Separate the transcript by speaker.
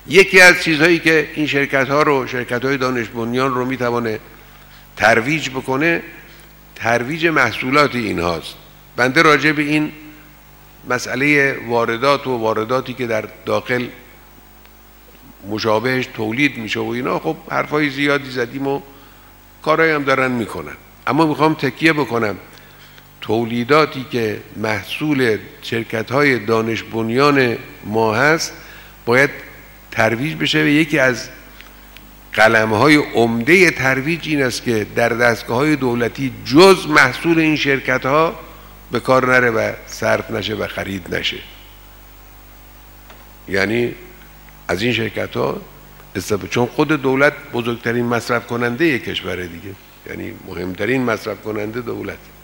Speaker 1: یکی از چیزهایی که این شرکت‌های دانش بنیان رو میتونه ترویج بکنه، ترویج محصولات اینهاست. بنده راجع به این مسئله وارداتی که در داخل مشابهش تولید میشه و اینا، خب حرفای زیادی زدیم و کارهایی هم دارن میکنن، اما میخوام تکیه بکنم تولیداتی که محصول شرکت‌های دانش بنیان ما هست باید ترویج بشه. و یکی از قلم‌های عمده ترویج این است که در دستگاه‌های دولتی جز محصول این شرکت‌ها به کار نره و صرف نشه و خرید نشه. یعنی از این شرکت‌ها چون خود دولت بزرگترین مصرف کننده کشور دیگه، یعنی مهمترین مصرف کننده دولت.